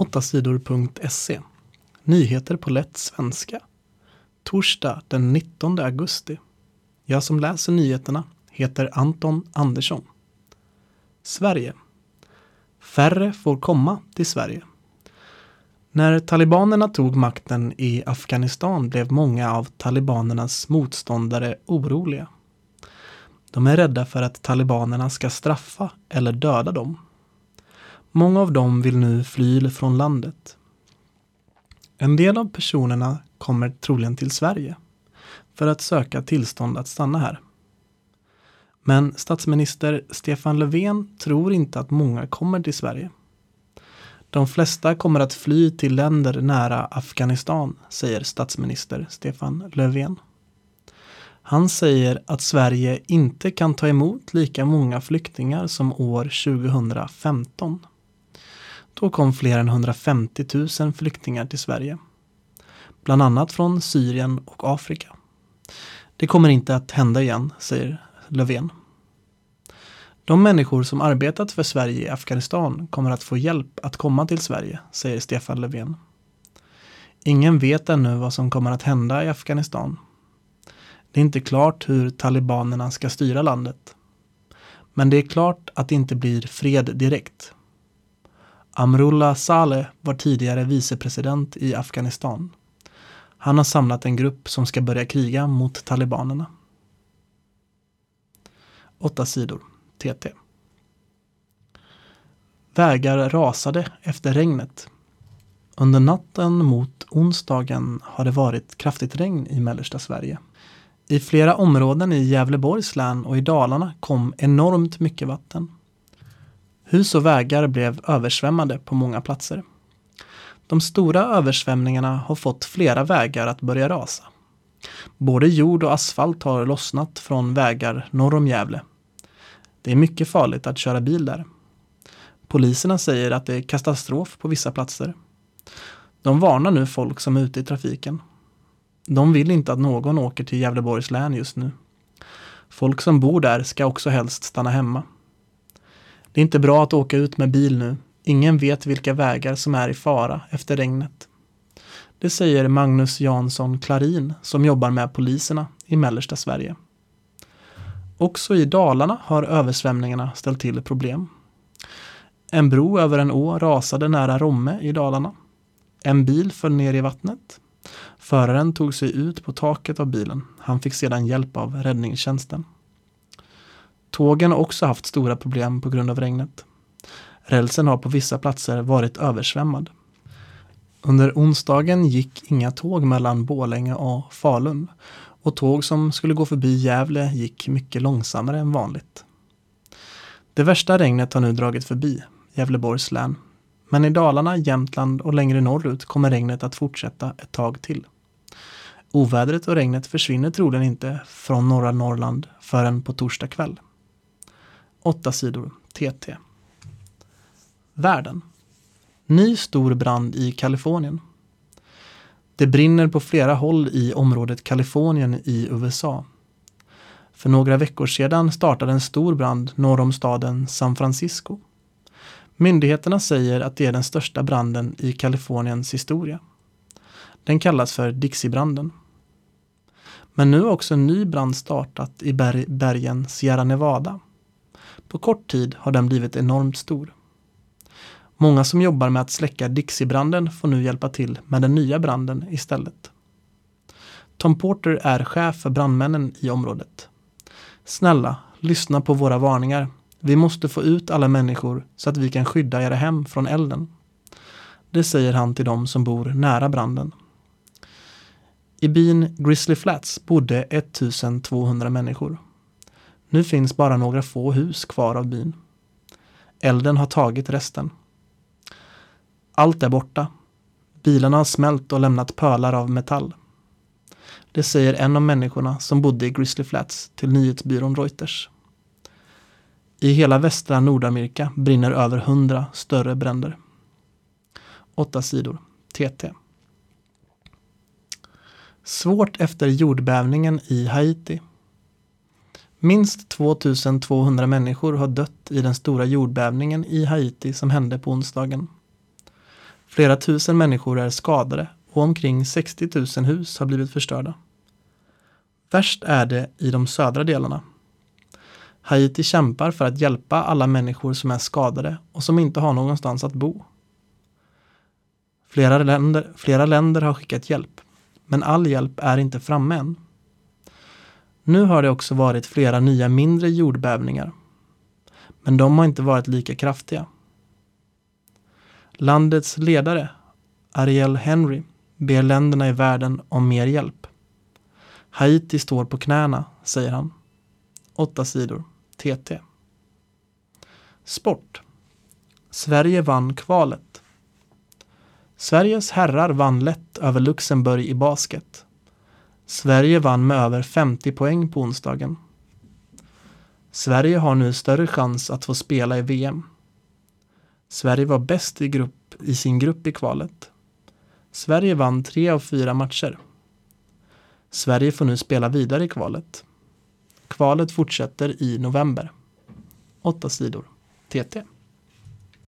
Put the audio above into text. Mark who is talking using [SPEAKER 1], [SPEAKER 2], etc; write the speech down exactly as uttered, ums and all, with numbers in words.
[SPEAKER 1] åtta sidor punkt se. Nyheter på lätt svenska. Torsdag den nittonde augusti. Jag som läser nyheterna heter Anton Andersson. Sverige. Färre får komma till Sverige. När talibanerna tog makten i Afghanistan blev många av talibanernas motståndare oroliga. De är rädda för att talibanerna ska straffa eller döda dem. Många av dem vill nu fly från landet. En del av personerna kommer troligen till Sverige för att söka tillstånd att stanna här. Men statsminister Stefan Löfven tror inte att många kommer till Sverige. De flesta kommer att fly till länder nära Afghanistan, säger statsminister Stefan Löfven. Han säger att Sverige inte kan ta emot lika många flyktingar som år tjugohundrafemton. Då kom fler än hundrafemtio tusen flyktingar till Sverige. Bland annat från Syrien och Afrika. Det kommer inte att hända igen, säger Löfven. De människor som arbetat för Sverige i Afghanistan kommer att få hjälp att komma till Sverige, säger Stefan Löfven. Ingen vet ännu vad som kommer att hända i Afghanistan. Det är inte klart hur talibanerna ska styra landet. Men det är klart att det inte blir fred direkt. Amrullah Saleh var tidigare vicepresident i Afghanistan. Han har samlat en grupp som ska börja kriga mot talibanerna. Åtta sidor. T T. Vägar rasade efter regnet. Under natten mot onsdagen har det varit kraftigt regn i mellersta Sverige. I flera områden i Gävleborgs län och i Dalarna kom enormt mycket vatten. Hus och vägar blev översvämmade på många platser. De stora översvämningarna har fått flera vägar att börja rasa. Både jord och asfalt har lossnat från vägar norr om Gävle. Det är mycket farligt att köra bil där. Poliserna säger att det är katastrof på vissa platser. De varnar nu folk som är ute i trafiken. De vill inte att någon åker till Gävleborgs län just nu. Folk som bor där ska också helst stanna hemma. Det är inte bra att åka ut med bil nu. Ingen vet vilka vägar som är i fara efter regnet. Det säger Magnus Jansson Klarin som jobbar med poliserna i mellersta Sverige. Också i Dalarna har översvämningarna ställt till problem. En bro över en å rasade nära Romme i Dalarna. En bil föll ner i vattnet. Föraren tog sig ut på taket av bilen. Han fick sedan hjälp av räddningstjänsten. Tågen har också haft stora problem på grund av regnet. Rälsen har på vissa platser varit översvämmad. Under onsdagen gick inga tåg mellan Borlänge och Falun. Och tåg som skulle gå förbi Gävle gick mycket långsammare än vanligt. Det värsta regnet har nu dragit förbi Gävleborgs län. Men i Dalarna, Jämtland och längre norrut kommer regnet att fortsätta ett tag till. Ovädret och regnet försvinner troligen inte från norra Norrland förrän på torsdag kväll. Åtta sidor T T. Världen. Ny stor brand i Kalifornien. Det brinner på flera håll i området Kalifornien i U S A. För några veckor sedan startade en stor brand norr om staden San Francisco. Myndigheterna säger att det är den största branden i Kaliforniens historia. Den kallas för Dixiebranden. Men nu har också en ny brand startat i berg- bergen Sierra Nevada. På kort tid har den blivit enormt stor. Många som jobbar med att släcka Dixiebranden får nu hjälpa till med den nya branden istället. Tom Porter är chef för brandmännen i området. Snälla, lyssna på våra varningar. Vi måste få ut alla människor så att vi kan skydda era hem från elden. Det säger han till dem som bor nära branden. I byn Grizzly Flats bodde ettusentvåhundra människor. Nu finns bara några få hus kvar av byn. Elden har tagit resten. Allt är borta. Bilarna har smält och lämnat pölar av metall. Det säger en av människorna som bodde i Grizzly Flats till nyhetsbyrån Reuters. I hela västra Nordamerika brinner över hundra större bränder. Åtta sidor T T. Svårt efter jordbävningen i Haiti. Minst tvåtusentvåhundra människor har dött i den stora jordbävningen i Haiti som hände på onsdagen. Flera tusen människor är skadade och omkring sextio tusen hus har blivit förstörda. Värst är det i de södra delarna. Haiti kämpar för att hjälpa alla människor som är skadade och som inte har någonstans att bo. Flera länder, flera länder har skickat hjälp, men all hjälp är inte framme än. Nu har det också varit flera nya mindre jordbävningar, men de har inte varit lika kraftiga. Landets ledare, Ariel Henry, ber länderna i världen om mer hjälp. Haiti står på knäna, säger han. Åtta sidor, T T. Sport. Sverige vann kvalet. Sveriges herrar vann lätt över Luxemburg i basket. Sverige vann med över femtio poäng på onsdagen. Sverige har nu större chans att få spela i V M. Sverige var bäst i, grupp, i sin grupp i kvalet. Sverige vann tre av fyra matcher. Sverige får nu spela vidare i kvalet. Kvalet fortsätter i november. Åtta sidor, T T.